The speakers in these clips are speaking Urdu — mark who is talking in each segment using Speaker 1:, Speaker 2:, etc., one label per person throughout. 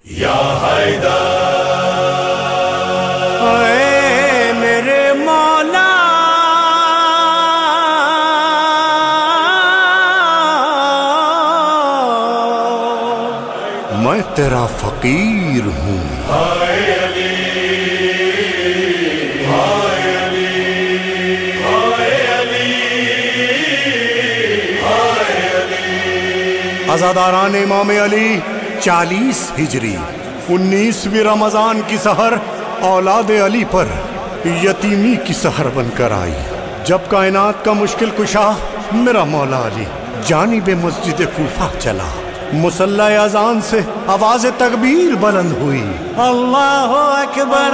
Speaker 1: یا حیدر
Speaker 2: اے میرے مولا میں تیرا فقیر ہوں.
Speaker 1: ہائے علی ہائے علی ہائے علی ہائے علی.
Speaker 2: عزاداران امام علی 40 ہجری 19ویں رمضان کی سحر اولاد علی پر یتیمی کی سحر بن کر آئی. جب کائنات کا مشکل کشا میرا مولا علی جانب مسجد کوفہ چلا. مصلی اذان سے آواز تکبیر بلند ہوئی. اللہ اکبر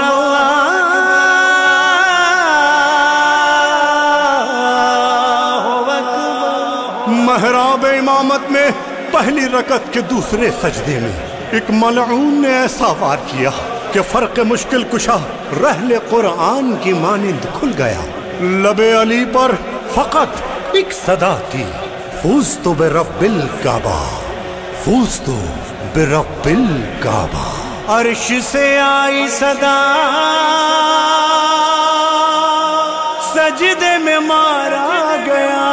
Speaker 2: اللہ اکبر. محراب امامت میں پہلی رکعت کے دوسرے سجدے میں ایک ملعون نے ایسا وار کیا کہ فرق مشکل کشا رحل قرآن کی مانند کھل گیا. لب علی پر فقط ایک صدا تھی، فوزت برب الکعبہ، فوزت برب الکعبہ. عرش سے آئی صدا، سجدے میں مارا گیا.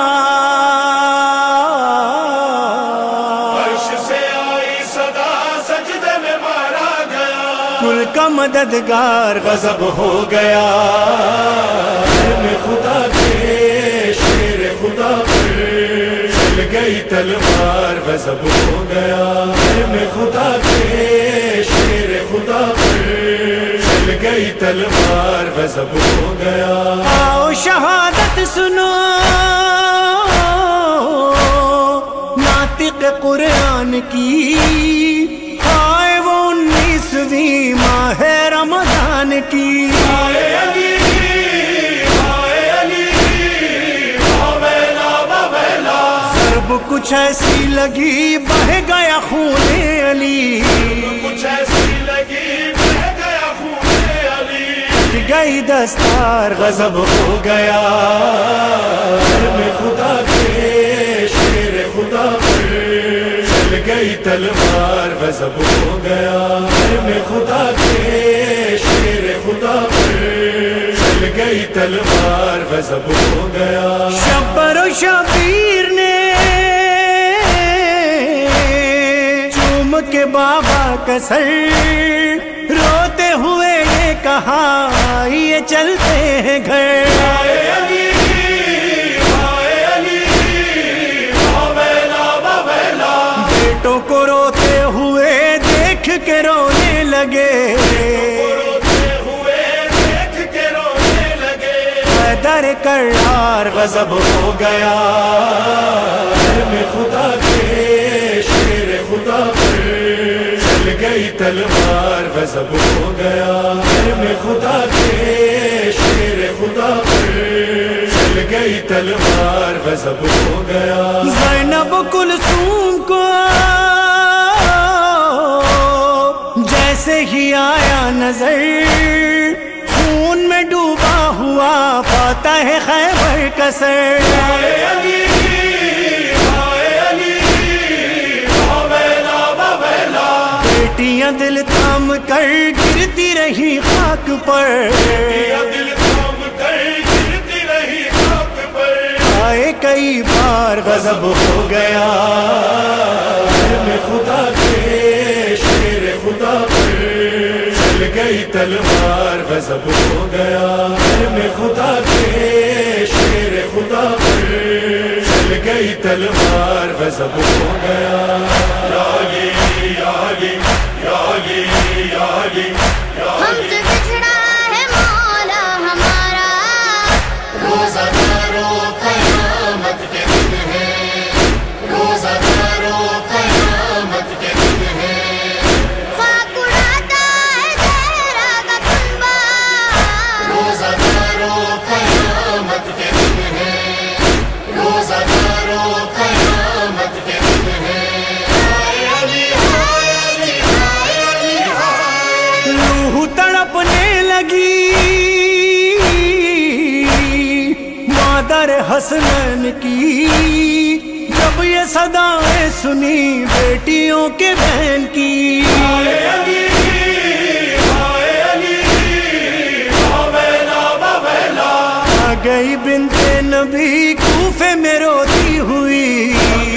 Speaker 2: کل کا مددگار غضب ہو گیا.
Speaker 1: میں خدا کے شیر خدا پر چل گئی تلوار غضب ہو گیا. میں خدا کے شیر خدا پر چل گئی تلوار غضب ہو گیا.
Speaker 2: آؤ شہادت سنو ناطق قرآن کی، آئے وہ 19ویں ماہ رمضان کی.
Speaker 1: ہائے علی ہائے علی باویلا باویلا.
Speaker 2: ضرب کچھ ایسی لگی بہہ گیا خون علی.
Speaker 1: کچھ ایسی لگی بہہ گیا خون علی.
Speaker 2: ٹوٹ گئی دستار غضب ہو گیا.
Speaker 1: میں خدا کے شیر خدا پر چل گئی تلوار غضب ہو گیا. میں خدا کے شیر خدا پر چل گئی تلوار غضب ہو گیا.
Speaker 2: شبر و شبیر نے چوم کے بابا کا سر روتے ہوئے یہ کہا یہ چلتے ہیں گھر.
Speaker 1: ہائے علی ہائے علی باویلا باویلا.
Speaker 2: بیٹوں کو روتے ہوئے دیکھ کے رونے لگے. حیدر کرار غضب ہو گیا.
Speaker 1: میں خدا کے شیر خدا پر چل گئی تلوار غضب ہو گیا. میں خدا کے شیر خدا پر چل گئی تلوار غضب ہو گیا.
Speaker 2: زینب کلثوم کو جیسے ہی آیا نظر خون میں ڈوبا ہوا فاتح خیبر کا سر.
Speaker 1: ہائے علی ہائے علی باویلا باویلا.
Speaker 2: بیٹیاں دل تھام کر گرتی رہی خاک پر.
Speaker 1: دل تھام کر گرتی رہی خاک پر.
Speaker 2: آئے کئی بار غضب ہو گیا.
Speaker 1: میں خدا کے شیر خدا پر چل گئی تلوار غضب ہو گیا. میں خدا کے شیر خدا پر چل گئی تلوار غضب ہو گیا. یا علی یا علی یا علی یا علی یا
Speaker 3: ہم سے بچھڑا ہے مولا ہمارا، روزہ دارو قیامت کے دن ہے، روزہ دارو قیامت کے دن ہے. خاک اڑاتا ہے زہرا کا کنبہ، روزہ دارو قیامت کے دن ہے، روزہ دارو قیامت کے دن ہے. ہائے علی ہائے علی ہائے علی ہائے.
Speaker 2: روح تڑپنے لگی مادر حسنین کی،
Speaker 4: جب یہ صدایں سنی بیٹیوں کے بہن کی، آ گئی بنت نبی کوفے میں روتی ہوئی،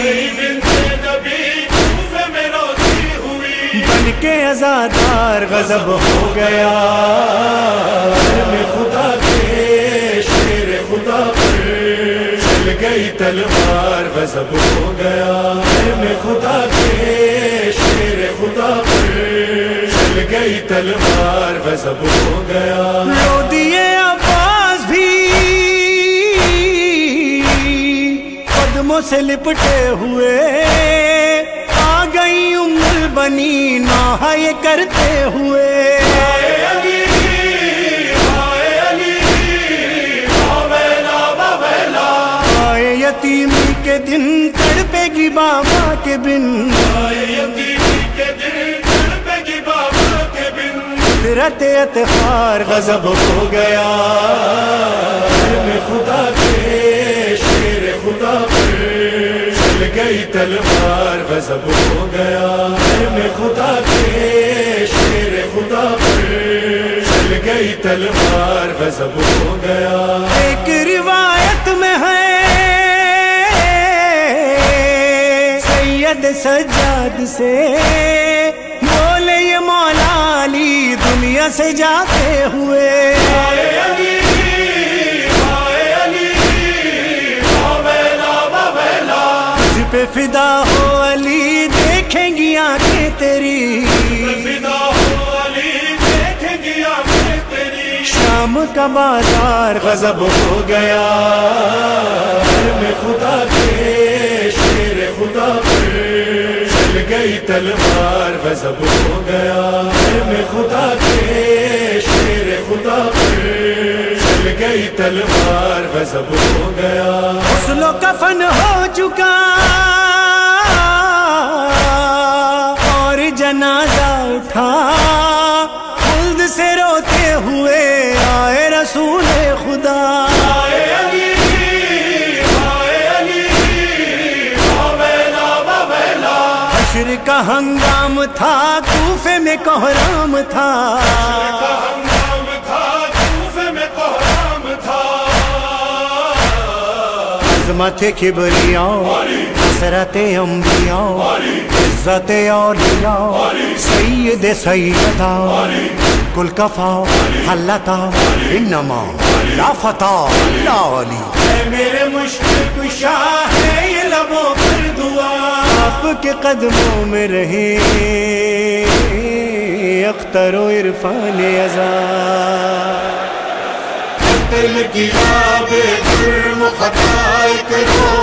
Speaker 4: بن کے عزادار غضب ہو گیا،
Speaker 1: میں خدا کے شیر خدا پر چل گئی تلوار غضب ہو گیا، میں خدا کے شیر خدا پر چل گئی تلوار غضب ہو گیا،
Speaker 4: رو دیے عباس بھی قدموں سے لپٹے ہوئے، آ گئی ام البنی نوحہ یہ کرتے ہوئے، آئے یتیمی کے دن تڑپے گی بابا کے بن، قدرت اطہار غضب ہو گیا،
Speaker 1: میں خدا کے شیر خدا پر چل گئی تلوار غضب ہو گیا، میں خدا کے شیر خدا پر چل گئی تلوار غضب ہو گیا،
Speaker 4: ایک روایت میں ہے سید سجاد سے بولے یہ مولا علی دنیا سے جاتے ہوئے، تجھ پہ فدا ہو علی دیکھیں گی آنکھیں تیری، شام کا بازار غضب ہو گیا،
Speaker 1: میں خدا کے شیر خدا پر چل گئی تلوار غضب ہو گیا، میں خدا کے شیر خدا پر چل گئی تلوار غضب ہو گیا،
Speaker 4: غسل و کفن ہو چکا اور جنازہ اٹھا، خلد سے روتے ہوئے آئے رسول خدا، حشر کا ہنگام تھا کوفے میں کوہرام تھا، عظمت کبریاء حسرت انبیاء عزت اولیاء سید سیدہ کل کفا حلتا انما لا فتح لا علی،
Speaker 1: اے میرے مشکل کشا ہے یہ لبوں پر دعا،
Speaker 4: آپ کے قدموں میں رہے اختر و عرفان ازار،
Speaker 1: دل کی آب جرم خطا ایک رو